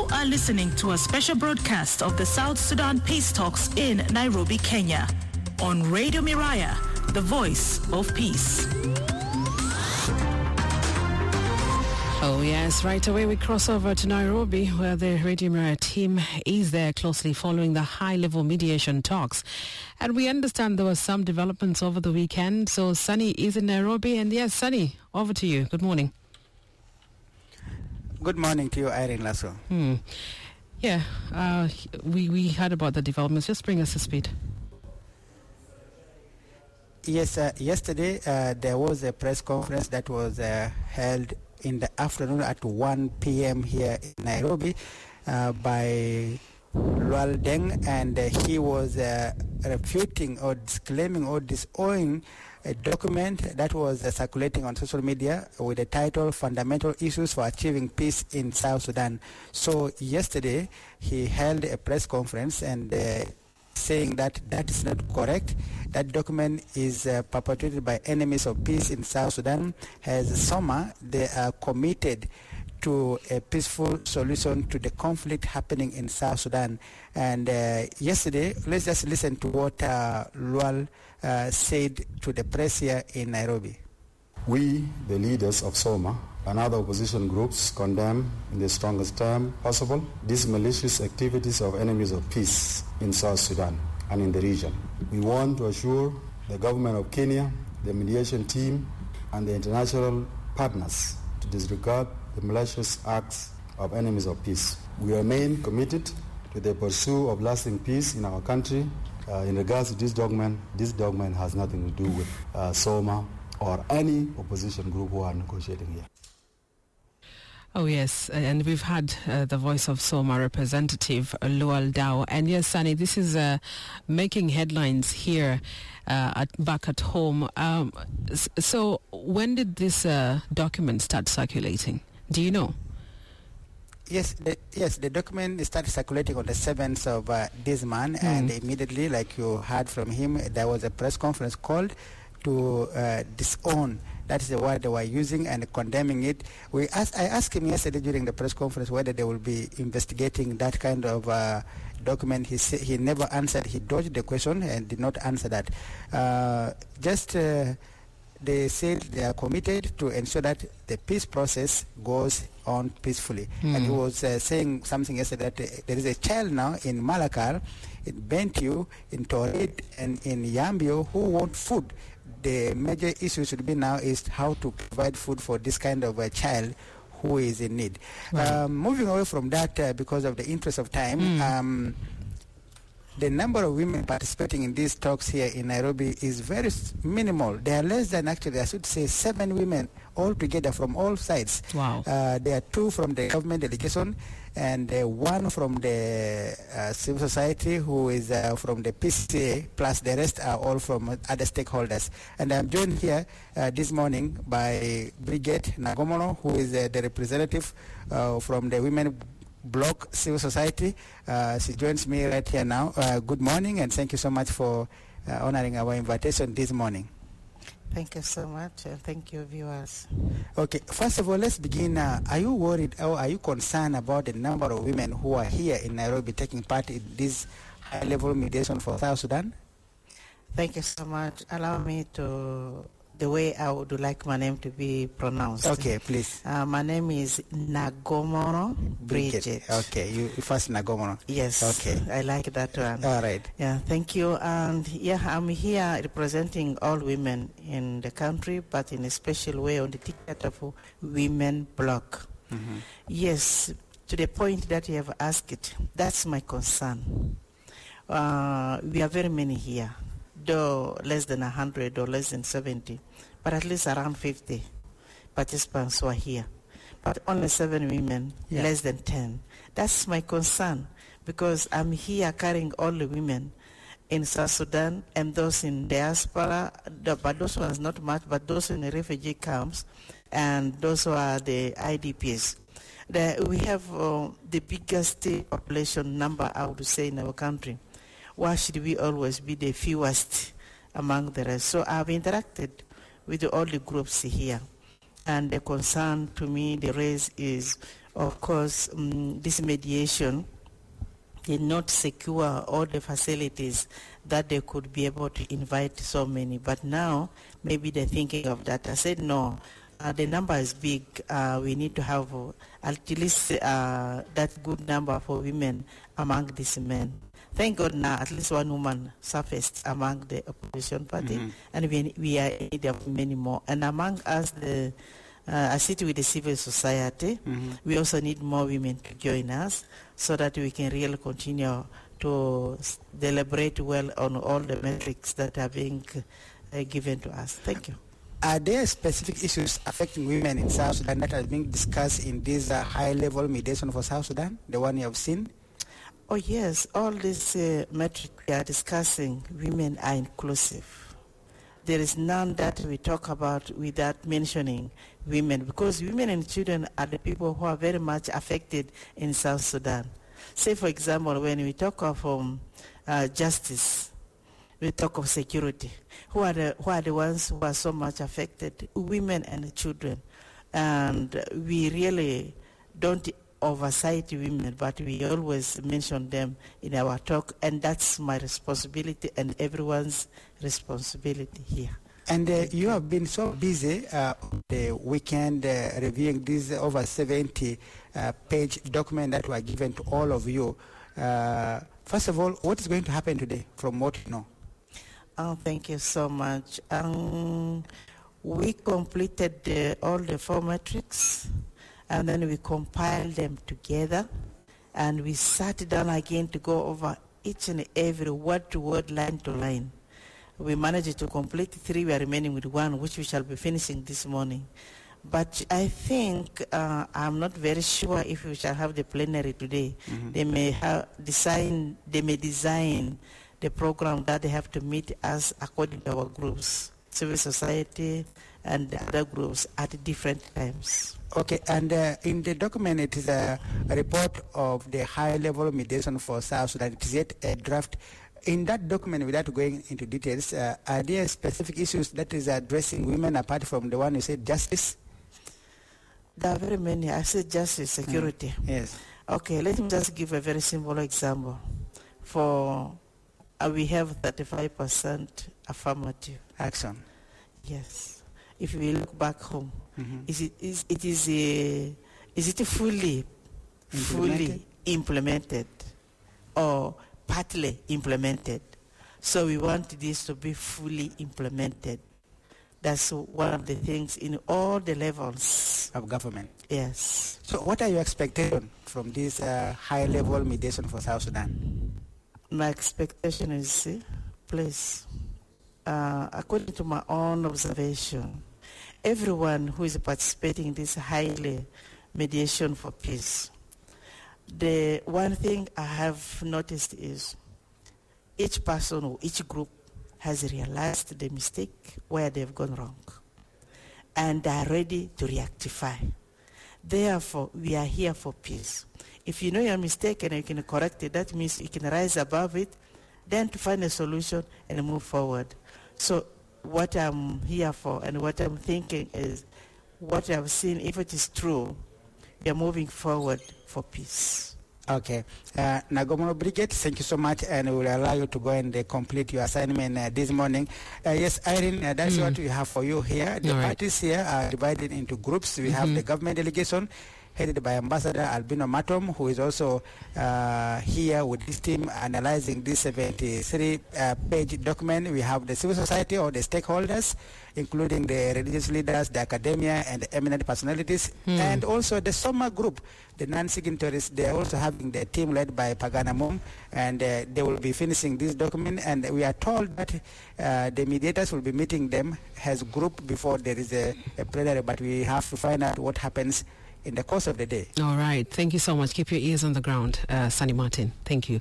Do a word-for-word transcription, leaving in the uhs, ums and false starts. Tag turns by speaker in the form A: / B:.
A: are listening to a special broadcast of the South Sudan Peace Talks in Nairobi, Kenya, on Radio Miraya, the voice of peace.
B: Oh yes, right away we cross over to Nairobi, where the Radio Miraya team is there closely following the high-level mediation talks. And we understand there were some developments over the weekend. So Sunny is in Nairobi, and yes, Sunny, over to you. Good morning.
C: Good morning to you, Irene Lasso.
B: Hmm. Yeah, uh, we, we heard about the developments. Just bring us to speed.
C: Yes, uh, yesterday uh, there was a press conference that was uh, held in the afternoon at one p.m. here in Nairobi uh, by Lual Deng, and uh, he was uh, refuting or disclaiming or disowning a document that was uh, circulating on social media with the title Fundamental Issues for Achieving Peace in South Sudan. So yesterday he held a press conference and uh, saying that that is not correct. That document is uh, perpetrated by enemies of peace in South Sudan. As SOMA, they are committed to a peaceful solution to the conflict happening in South Sudan. And uh, yesterday, let's just listen to what uh, Lual uh, said to the press here in Nairobi.
D: We, the leaders of SOMA and other opposition groups, condemn in the strongest term possible these malicious activities of enemies of peace in South Sudan and in the region. We want to assure the government of Kenya, the mediation team, and the international partners to disregard the malicious acts of enemies of peace. We remain committed to the pursuit of lasting peace in our country. Uh, in regards to this document, this document has nothing to do with uh, SOMA or any opposition group who are negotiating here.
B: Oh yes, and we've had uh, the voice of SOMA representative uh, Lual Deng. And yes, Sunny, this is uh, making headlines here uh, at, back at home. Um, so when did this uh, document start circulating? Do you know?
C: Yes, the, yes, the document started circulating on the seventh of uh, this month, mm. and immediately, like you heard from him, there was a press conference called to uh, disown. That is the word they were using, and condemning it. We asked, I asked him yesterday during the press conference whether they will be investigating that kind of uh, document. He sa- he never answered. He dodged the question and did not answer that. Uh, just uh, they said they are committed to ensure that the peace process goes on peacefully. Mm. And he was uh, saying something yesterday that uh, there is a child now in Malakal, in Bentiu, in Torit, and in Yambio who want food. The major issue should be now is how to provide food for this kind of a child who is in need. Right. Um, moving away from that, uh, because of the interest of time, mm. um, the number of women participating in these talks here in Nairobi is very minimal. There are less than, actually, I should say, seven women altogether from all sides.
B: Wow.
C: Uh, there are two from the government delegation and uh, one from the uh, civil society who is uh, from the P C A, plus the rest are all from other stakeholders. And I'm joined here uh, this morning by Brigette Nagomono, who is uh, the representative uh, from the Women Bloc Civil Society. Uh, she joins me right here now. Uh, good morning, and thank you so much for uh, honoring our invitation this morning.
E: Thank you so much, and thank you, viewers.
C: Okay, first of all, let's begin. Uh, are you worried or are you concerned about the number of women who are here in Nairobi taking part in this high-level mediation for South Sudan?
E: Thank you so much. Allow me to, the way I would like my name to be pronounced.
C: Okay, please.
E: Uh, my name is Nagomono Bridget. Bridget.
C: Okay, you first Nagomono.
E: Yes.
C: Okay.
E: I like that one.
C: All right.
E: Yeah, thank you. And yeah, I'm here representing all women in the country, but in a special way on the ticket of Women Bloc. Mm-hmm. Yes, to the point that you have asked it, that's my concern. Uh, we are very many here, though less than one hundred or less than seventy, but at least around fifty participants who are here. But only seven women, yeah. less than ten. That's my concern, because I'm here carrying all the women in South Sudan and those in diaspora, but those ones not much, but those in the refugee camps and those who are the I D Ps. The, we have uh, the biggest population number, I would say, in our country. Why should we always be the fewest among the rest? So I've interacted with all the groups here. And the concern to me, the raise is of course, um, this mediation did not secure all the facilities that they could be able to invite so many. But now, maybe they're thinking of that. I said, no, uh, the number is big. Uh, we need to have uh, at least uh, that good number for women among these men. Thank God now at least one woman surfaced among the opposition party, mm-hmm. and we, we are in need of many more. And among us, the Uh, I sit with the civil society. Mm-hmm. We also need more women to join us so that we can really continue to s- deliberate well on all the metrics that are being uh, given to us. Thank you.
C: Are there specific issues affecting women in South Sudan that are being discussed in this uh, high-level mediation for South Sudan, the one you have seen?
E: Oh yes, all these uh, metrics we are discussing, women are inclusive. There is none that we talk about without mentioning women, because women and children are the people who are very much affected in South Sudan. Say, for example, when we talk of um, uh, justice, we talk of security. Who are the who are the ones who are so much affected? Women and children. And we really don't oversight women, but we always mention them in our talk, and that's my responsibility and everyone's responsibility here.
C: And uh, you have been so busy uh, the weekend uh, reviewing this over seventy uh, page document that were given to all of you. Uh, first of all, what is going to happen today from what you know?
E: Oh, thank you so much. Um, we completed the, all the four metrics, and then we compiled them together, and we sat down again to go over each and every word to word, line to line. We managed to complete three. We are remaining with one, which we shall be finishing this morning. But I think uh, I'm not very sure if we shall have the plenary today. Mm-hmm. They may have design. They may design the program that they have to meet us according to our groups, civil society and the other groups at different times.
C: Okay, and uh, in the document it is a, a report of the high-level mediation for South Sudan. It is yet a draft. In that document, without going into details, uh, are there specific issues that is addressing women apart from the one you said, justice?
E: There are very many. I said justice, security.
C: Mm. Yes.
E: Okay, let me just give a very simple example. For uh, we have thirty-five percent affirmative
C: action.
E: Yes. If we look back home, mm-hmm. is it is it is a is it fully implemented? fully implemented or partly implemented? So we want this to be fully implemented. That's one of the things in all the levels
C: of government.
E: Yes.
C: So what are your expectations from this uh, high-level mediation for South Sudan?
E: My expectation is, uh, please, uh, according to my own observation, everyone who is participating in this highly mediation for peace, the one thing I have noticed is each person or each group has realized the mistake where they've gone wrong and are ready to rectify. Therefore, we are here for peace. If you know your mistake and you can correct it, that means you can rise above it, then to find a solution and move forward. So what I'm here for and what I'm thinking is what I've seen, if it is true, we are moving forward for peace.
C: Okay. Uh, Nagomono Brigade, thank you so much, and we will allow you to go and uh, complete your assignment uh, this morning. Uh, yes, Irene, uh, that's mm. what we have for you here. The
B: All
C: parties right. here are divided into groups. We mm-hmm. have the government delegation, headed by Ambassador Albino Matom, who is also uh, here with his team analyzing this seventy-three page uh, document. We have the civil society or the stakeholders, including the religious leaders, the academia, and the eminent personalities, mm. and also the SOMA group, the non-signatories. They are also having their team led by Pagana Mum, and uh, they will be finishing this document. And we are told that uh, the mediators will be meeting them as group before there is a, a plenary, but we have to find out what happens in the course of the day.
B: All right. Thank you so much. Keep your ears on the ground, uh, Sunny Martin. Thank you.